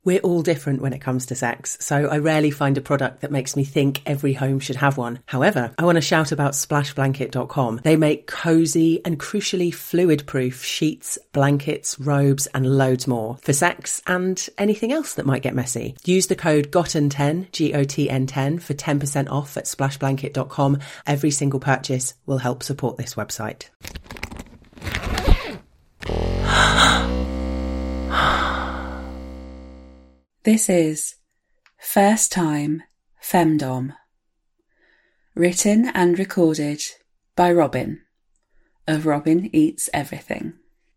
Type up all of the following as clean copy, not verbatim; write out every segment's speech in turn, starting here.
We're all different when it comes to sex, so I rarely find a product that makes me think every home should have one. However, I want to shout about splashblanket.com. They make cosy and crucially fluid-proof sheets, blankets, robes and loads more for sex and anything else that might get messy. Use the code GOTTEN10, GOTN10 for 10% off at splashblanket.com. Every single purchase will help support this website. This is First Time Femdom, written and recorded by Robin, of Robin Eats Everything.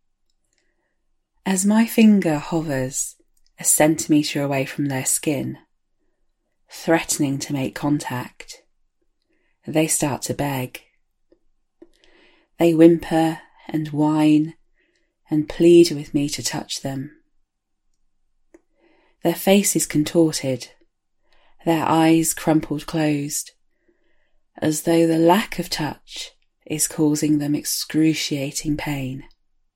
As my finger hovers a centimetre away from their skin, threatening to make contact, they start to beg. They whimper and whine and plead with me to touch them. Their faces contorted, their eyes crumpled closed, as though the lack of touch is causing them excruciating pain.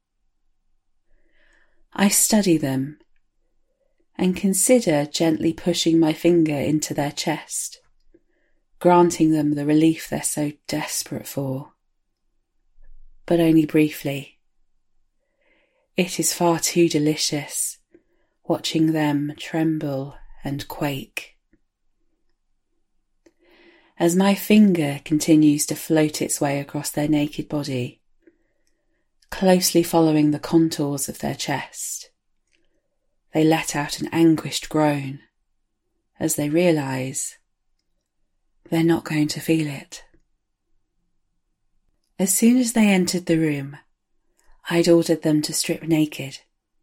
I study them and consider gently pushing my finger into their chest, granting them the relief they're so desperate for. But only briefly. It is far too delicious, watching them tremble and quake. As my finger continues to float its way across their naked body, closely following the contours of their chest, they let out an anguished groan as they realise they're not going to feel it. As soon as they entered the room, I'd ordered them to strip naked.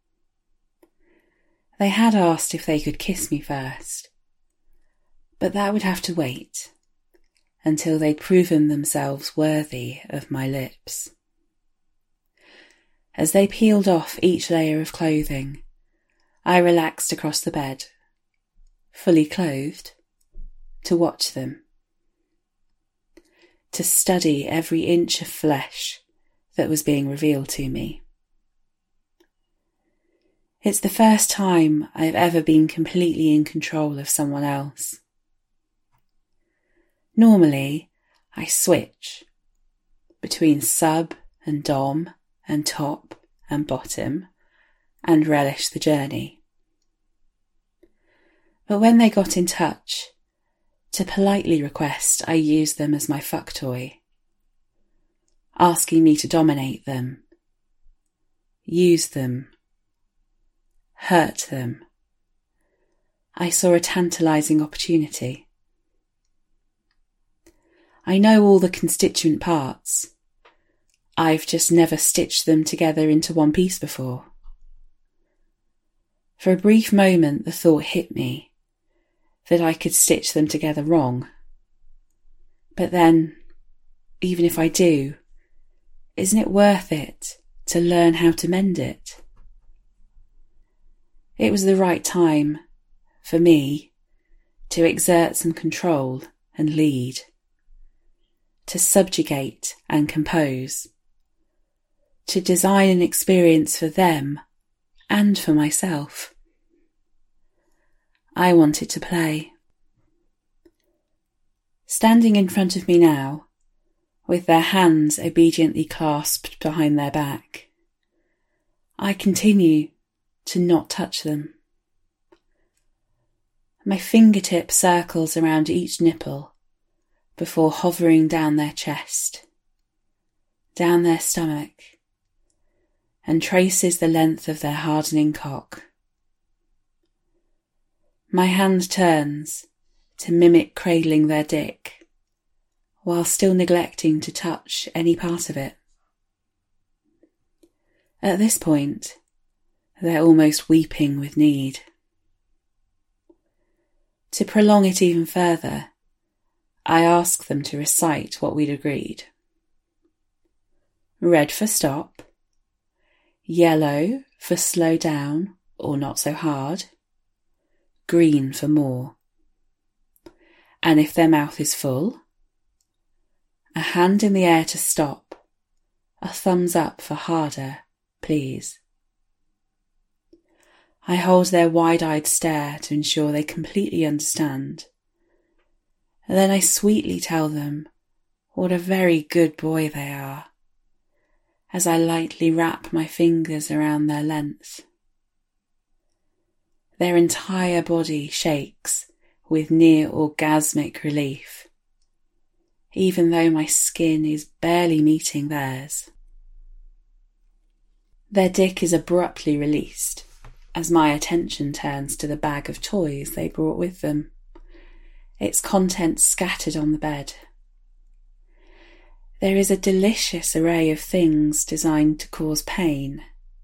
They had asked if they could kiss me first, but that would have to wait until they'd proven themselves worthy of my lips. As they peeled off each layer of clothing, I relaxed across the bed, fully clothed, to watch them, to study every inch of flesh that was being revealed to me. It's the first time I've ever been completely in control of someone else. Normally, I switch between sub and dom and top and bottom and relish the journey. But when they got in touch, to politely request I use them as my fuck toy, asking me to dominate them, use them, hurt them, I saw a tantalising opportunity. I know all the constituent parts. I've just never stitched them together into one piece before. For a brief moment the thought hit me that I could stitch them together wrong. But then, even if I do, isn't it worth it to learn how to mend it? It was the right time, for me, to exert some control and lead, to subjugate and compose, to design an experience for them and for myself. I wanted to play. Standing in front of me now, with their hands obediently clasped behind their back, I continue to not touch them. My fingertip circles around each nipple before hovering down their chest, down their stomach, and traces the length of their hardening cock. My hand turns to mimic cradling their dick, while still neglecting to touch any part of it. At this point, they're almost weeping with need. To prolong it even further, I ask them to recite what we'd agreed. Red for stop, yellow for slow down or not so hard, green for more. And if their mouth is full, a hand in the air to stop, a thumbs up for harder, please. I hold their wide-eyed stare to ensure they completely understand. And then I sweetly tell them what a very good boy they are, as I lightly wrap my fingers around their length. Their entire body shakes with near orgasmic relief, even though my skin is barely meeting theirs. Their dick is abruptly released as my attention turns to the bag of toys they brought with them, its contents scattered on the bed. There is a delicious array of things designed to cause pain.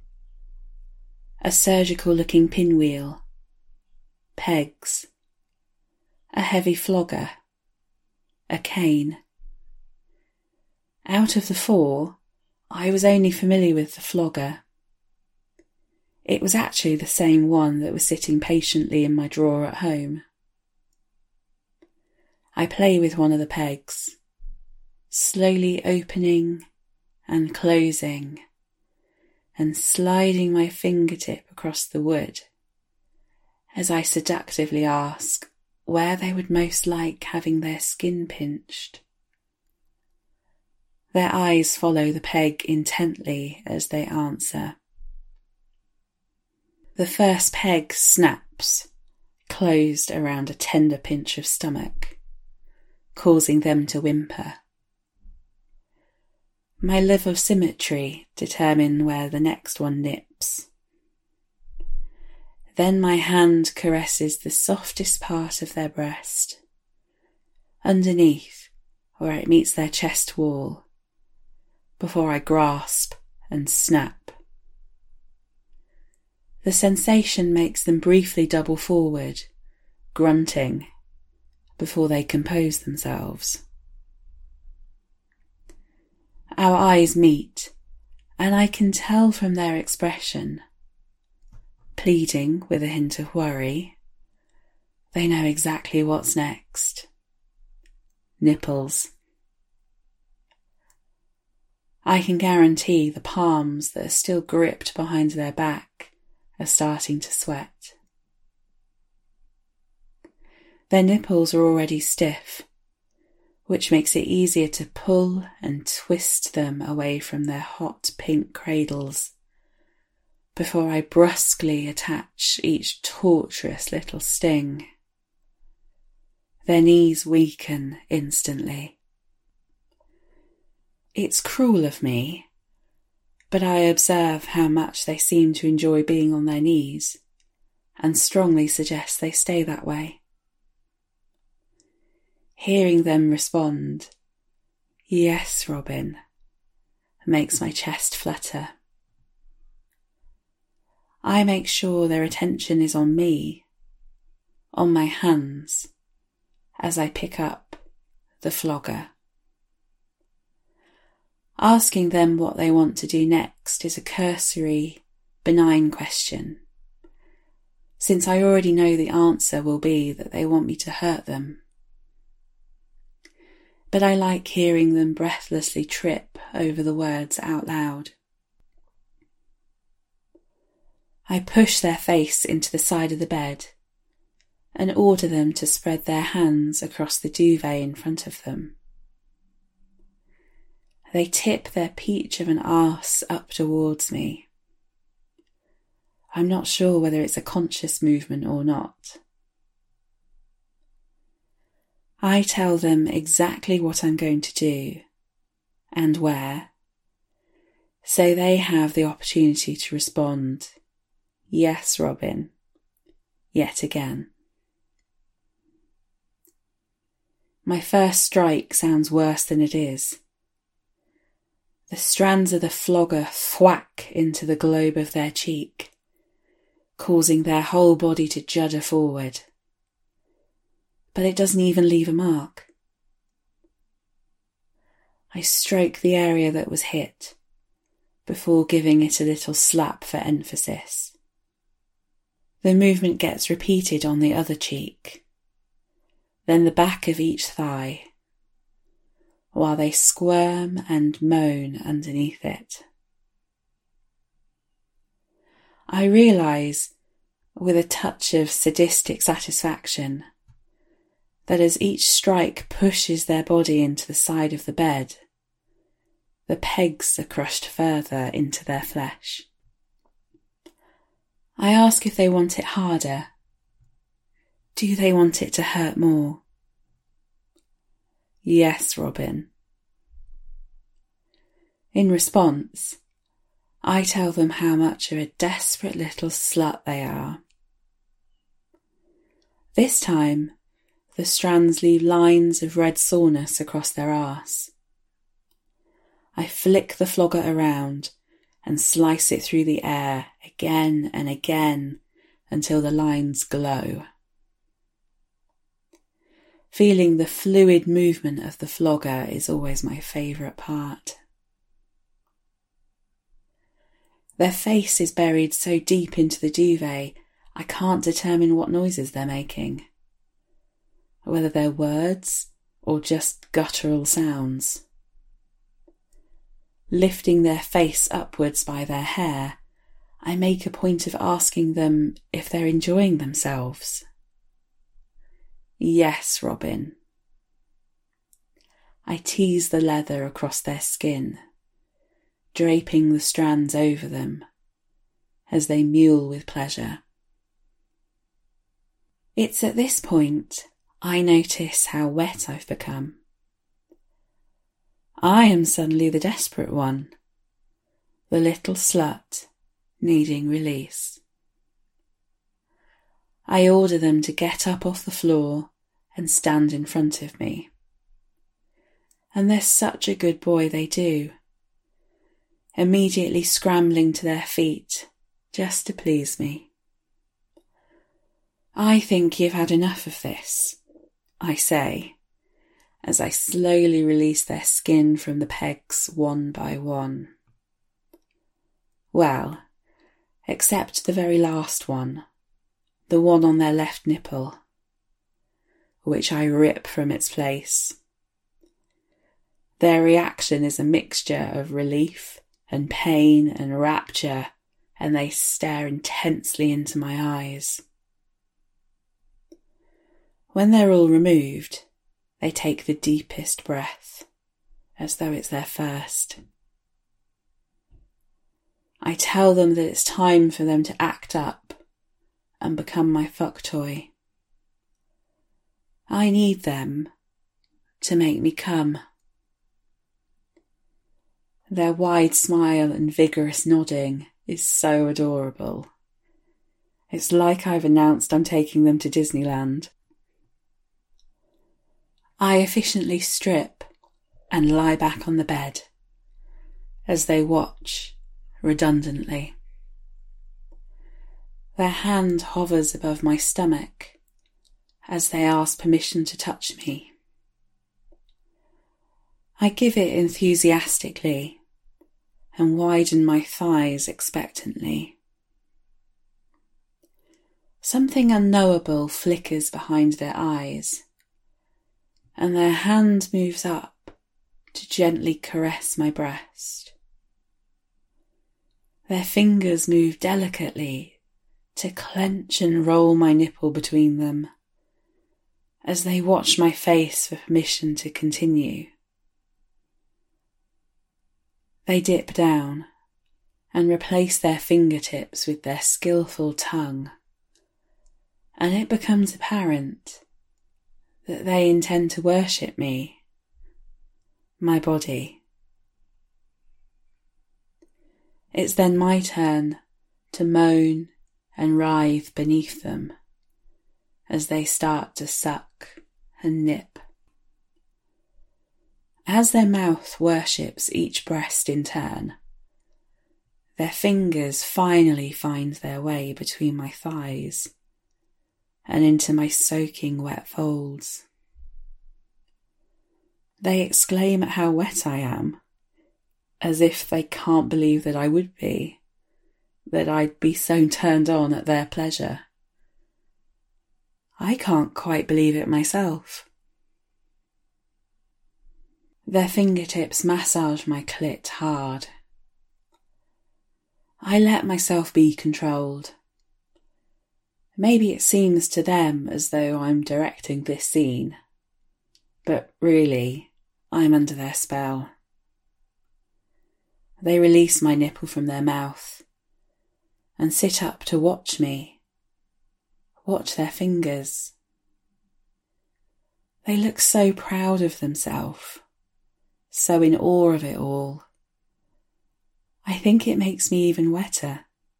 A surgical-looking pinwheel, pegs, a heavy flogger, a cane. Out of the 4, I was only familiar with the flogger. It was actually the same one that was sitting patiently in my drawer at home. I play with one of the pegs, slowly opening and closing, and sliding my fingertip across the wood as I seductively ask where they would most like having their skin pinched. Their eyes follow the peg intently as they answer. The first peg snaps, closed around a tender pinch of stomach, causing them to whimper. My love of symmetry determine where the next one nips. Then my hand caresses the softest part of their breast, underneath where it meets their chest wall, before I grasp and snap. The sensation makes them briefly double forward, grunting, before they compose themselves. Our eyes meet, and I can tell from their expression, pleading with a hint of worry, they know exactly what's next. Nipples. I can guarantee the palms that are still gripped behind their back are starting to sweat. Their nipples are already stiff, which makes it easier to pull and twist them away from their hot pink cradles before I brusquely attach each torturous little sting. Their knees weaken instantly. It's cruel of me, but I observe how much they seem to enjoy being on their knees and strongly suggest they stay that way. Hearing them respond, "Yes, Robin," makes my chest flutter. I make sure their attention is on me, on my hands, as I pick up the flogger. Asking them what they want to do next is a cursory, benign question, since I already know the answer will be that they want me to hurt them. But I like hearing them breathlessly trip over the words out loud. I push their face into the side of the bed and order them to spread their hands across the duvet in front of them. They tip their peach of an arse up towards me. I'm not sure whether it's a conscious movement or not. I tell them exactly what I'm going to do and where, so they have the opportunity to respond, "Yes, Robin," yet again. My first strike sounds worse than it is. The strands of the flogger thwack into the globe of their cheek, causing their whole body to judder forward. But it doesn't even leave a mark. I stroke the area that was hit, before giving it a little slap for emphasis. The movement gets repeated on the other cheek, then the back of each thigh, while they squirm and moan underneath it. I realise with a touch of sadistic satisfaction, that as each strike pushes their body into the side of the bed, the pegs are crushed further into their flesh. I ask if they want it harder. Do they want it to hurt more? Yes, Robin. In response, I tell them how much of a desperate little slut they are. This time, the strands leave lines of red soreness across their arse. I flick the flogger around and slice it through the air again and again until the lines glow. Feeling the fluid movement of the flogger is always my favourite part. Their face is buried so deep into the duvet I can't determine what noises they're making, whether they're words or just guttural sounds. Lifting their face upwards by their hair, I make a point of asking them if they're enjoying themselves. Yes, Robin. I tease the leather across their skin, draping the strands over them as they mewl with pleasure. It's at this point I notice how wet I've become. I am suddenly the desperate one, the little slut needing release. I order them to get up off the floor and stand in front of me. And they're such a good boy they do, immediately scrambling to their feet just to please me. I think you've had enough of this, I say, as I slowly release their skin from the pegs one by one. Well, except the very last one, the one on their left nipple, which I rip from its place. Their reaction is a mixture of relief and pain and rapture, and they stare intensely into my eyes. When they're all removed, they take the deepest breath, as though it's their first. I tell them that it's time for them to act up and become my fuck toy. I need them to make me come. Their wide smile and vigorous nodding is so adorable. It's like I've announced I'm taking them to Disneyland. I efficiently strip and lie back on the bed as they watch redundantly. Their hand hovers above my stomach as they ask permission to touch me. I give it enthusiastically and widen my thighs expectantly. Something unknowable flickers behind their eyes, and their hand moves up to gently caress my breast. Their fingers move delicately to clench and roll my nipple between them as they watch my face for permission to continue. They dip down and replace their fingertips with their skillful tongue, and it becomes apparent that they intend to worship me, my body. It's then my turn to moan and writhe beneath them as they start to suck and nip. As their mouth worships each breast in turn, their fingers finally find their way between my thighs and into my soaking wet folds. They exclaim at how wet I am, as if they can't believe that I would be, that I'd be so turned on at their pleasure. I can't quite believe it myself. Their fingertips massage my clit hard. I let myself be controlled, Maybe it seems to them as though I'm directing this scene, but really, I'm under their spell. They release my nipple from their mouth and sit up to watch me, watch their fingers. They look so proud of themselves, so in awe of it all. I think it makes me even wetter.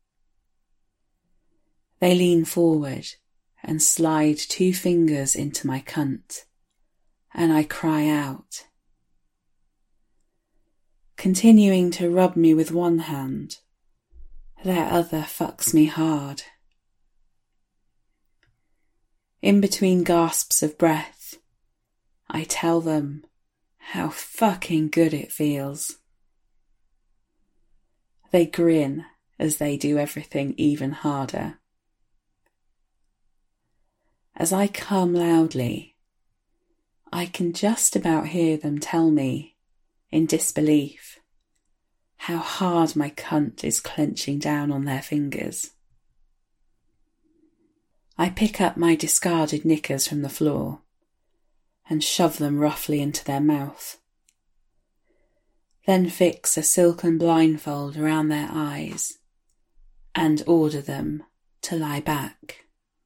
They lean forward and slide 2 fingers into my cunt, and I cry out. Continuing to rub me with one hand, their other fucks me hard. In between gasps of breath, I tell them how fucking good it feels. They grin as they do everything even harder. As I come loudly, I can just about hear them tell me, in disbelief, how hard my cunt is clenching down on their fingers. I pick up my discarded knickers from the floor and shove them roughly into their mouth, then fix a silken blindfold around their eyes and order them to lie back.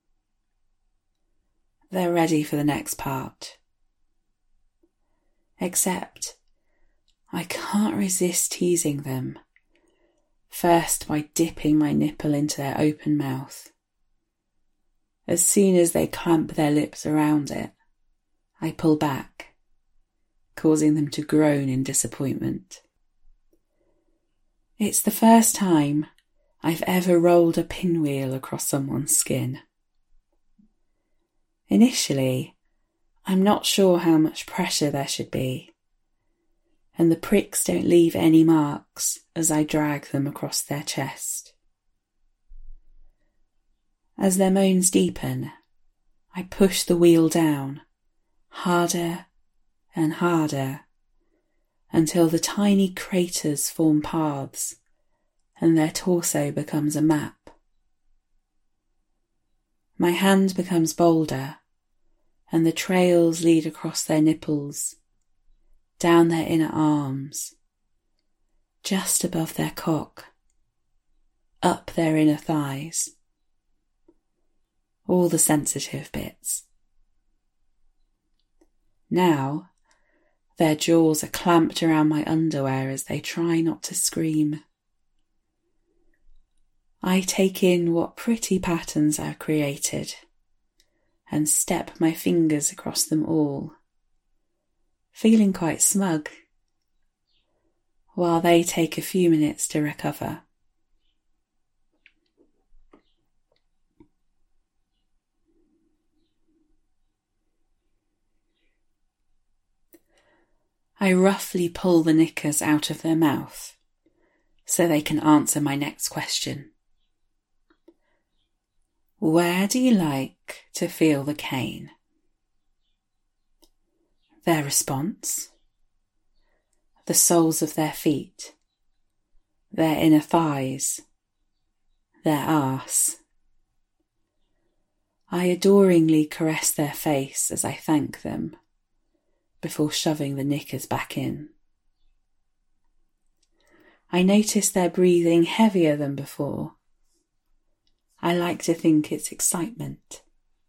They're ready for the next part. Except I can't resist teasing them, first by dipping my nipple into their open mouth. As soon as they clamp their lips around it, I pull back, causing them to groan in disappointment. It's the first time I've ever rolled a pinwheel across someone's skin. Initially, I'm not sure how much pressure there should be, and the pricks don't leave any marks as I drag them across their chest. As their moans deepen, I push the wheel down, harder and harder, until the tiny craters form paths and their torso becomes a map. My hand becomes bolder, and the trails lead across their nipples, down their inner arms, just above their cock, up their inner thighs, all the sensitive bits. Now, their jaws are clamped around my underwear as they try not to scream. I take in what pretty patterns I've created and step my fingers across them all, feeling quite smug, while they take a few minutes to recover. I roughly pull the knickers out of their mouth so they can answer my next question. Where do you like to feel the cane? Their response? The soles of their feet, their inner thighs, their arse. I adoringly caress their face as I thank them, before shoving the knickers back in. I notice they're breathing heavier than before. I like to think it's excitement.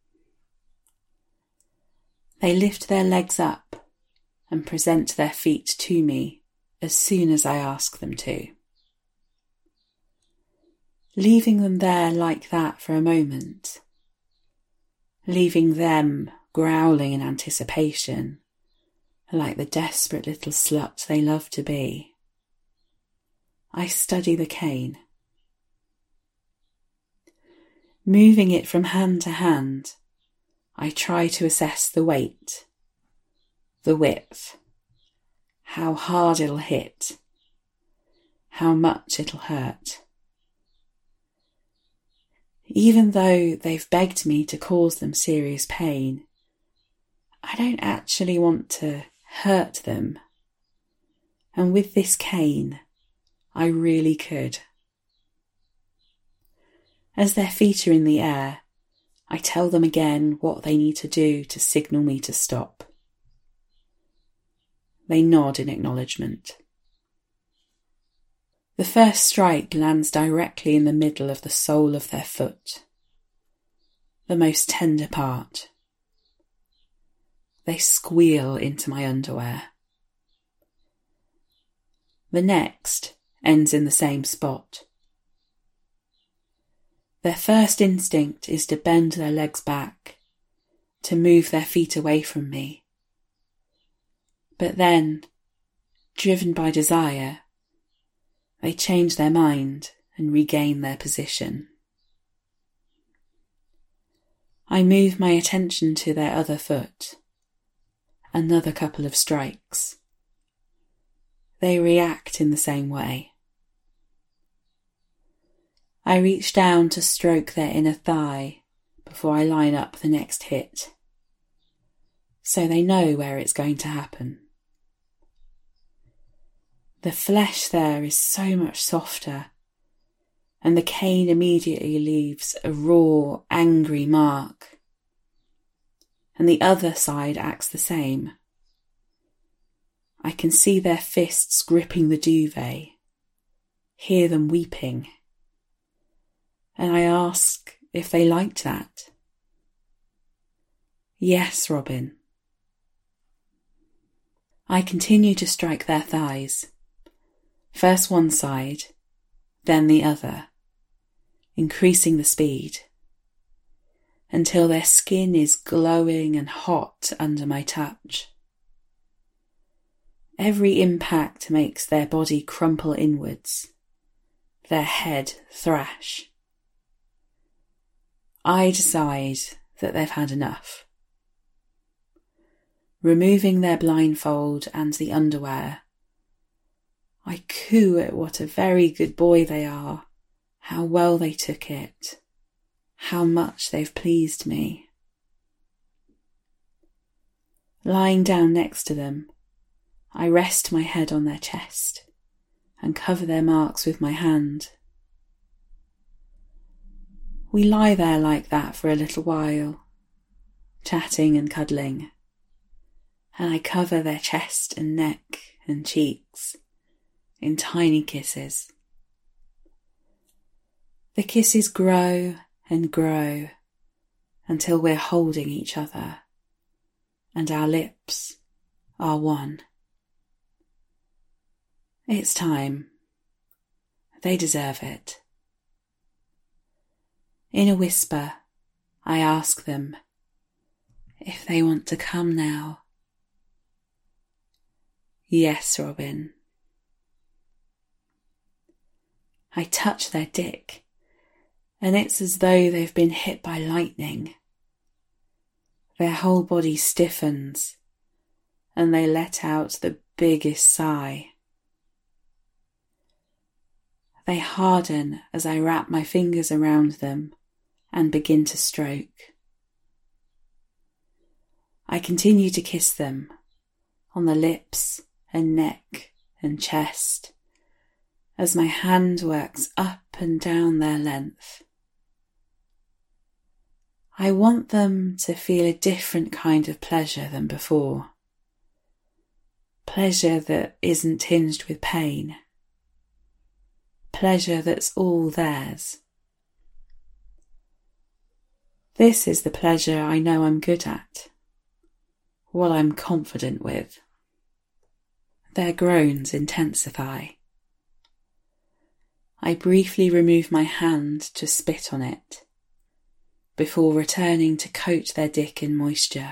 They lift their legs up and present their feet to me as soon as I ask them to. Leaving them there like that for a moment, leaving them growling in anticipation, like the desperate little sluts they love to be, I study the cane. Moving it from hand to hand, I try to assess the weight, the width, how hard it'll hit, how much it'll hurt. Even though they've begged me to cause them serious pain, I don't actually want to hurt them. And with this cane, I really could. As their feet are in the air, I tell them again what they need to do to signal me to stop. They nod in acknowledgement. The first strike lands directly in the middle of the sole of their foot, the most tender part. They squeal into my underwear. The next ends in the same spot. Their first instinct is to bend their legs back, to move their feet away from me. But then, driven by desire, they change their mind and regain their position. I move my attention to their other foot. Another couple of strikes. They react in the same way. I reach down to stroke their inner thigh before I line up the next hit, so they know where it's going to happen. The flesh there is so much softer, and the cane immediately leaves a raw, angry mark. And the other side acts the same. I can see their fists gripping the duvet, hear them weeping, and I ask if they liked that. Yes, Robin. I continue to strike their thighs. First one side, then the other, increasing the speed, until their skin is glowing and hot under my touch. Every impact makes their body crumple inwards, their head thrash. I decide that they've had enough. Removing their blindfold and the underwear, I coo at what a very good boy they are, how well they took it, how much they've pleased me. Lying down next to them, I rest my head on their chest and cover their marks with my hand. We lie there like that for a little while, chatting and cuddling, and I cover their chest and neck and cheeks in tiny kisses. The kisses grow and grow until we're holding each other and our lips are one. It's time. They deserve it. In a whisper, I ask them if they want to come now. Yes, Robin. I touch their dick, and it's as though they've been hit by lightning. Their whole body stiffens, and they let out the biggest sigh. They harden as I wrap my fingers around them and begin to stroke. I continue to kiss them on the lips and neck and chest as my hand works up and down their length. I want them to feel a different kind of pleasure than before. Pleasure that isn't tinged with pain. Pleasure that's all theirs. This is the pleasure I know I'm good at, what I'm confident with. Their groans intensify. I briefly remove my hand to spit on it, before returning to coat their dick in moisture.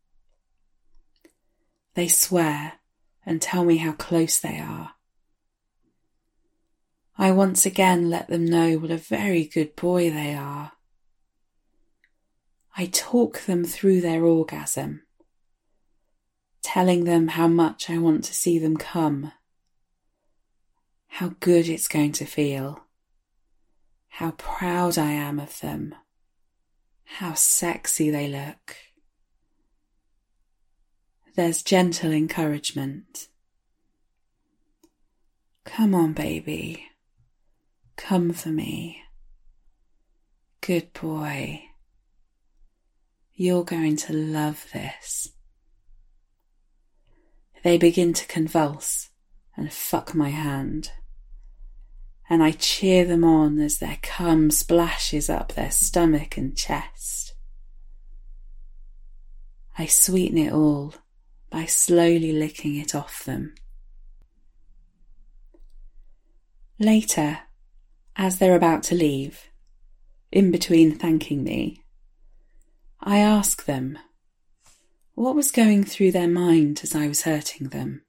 They swear and tell me how close they are. I once again let them know what a very good boy they are. I talk them through their orgasm, telling them how much I want to see them come, how good it's going to feel, how proud I am of them, how sexy they look. There's gentle encouragement. Come on, baby. Come for me. Good boy. You're going to love this. They begin to convulse and fuck my hand, and I cheer them on as their cum splashes up their stomach and chest. I sweeten it all by slowly licking it off them. Later, as they're about to leave, in between thanking me, I ask them what was going through their mind as I was hurting them.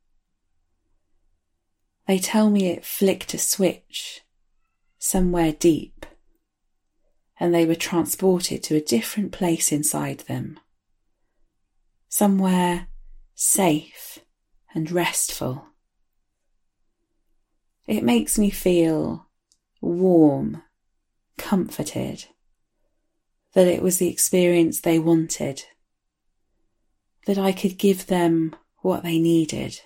They tell me it flicked a switch somewhere deep, and they were transported to a different place inside them, somewhere safe and restful. It makes me feel warm, comforted, that it was the experience they wanted, that I could give them what they needed.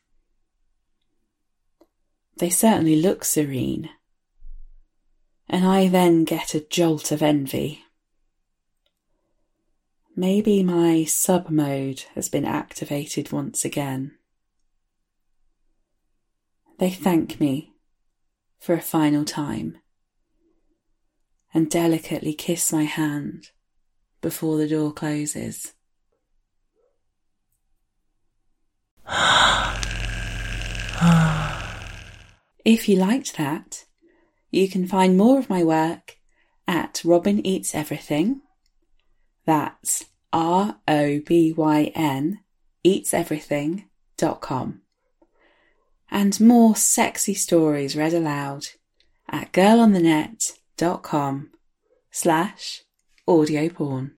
They certainly look serene, and I then get a jolt of envy. Maybe my sub-mode has been activated once again. They thank me for a final time and delicately kiss my hand before the door closes. If you liked that, you can find more of my work at Robyn Eats Everything. That's ROBYN eatseverything.com. And more sexy stories read aloud at girlonthenet.com/audioporn.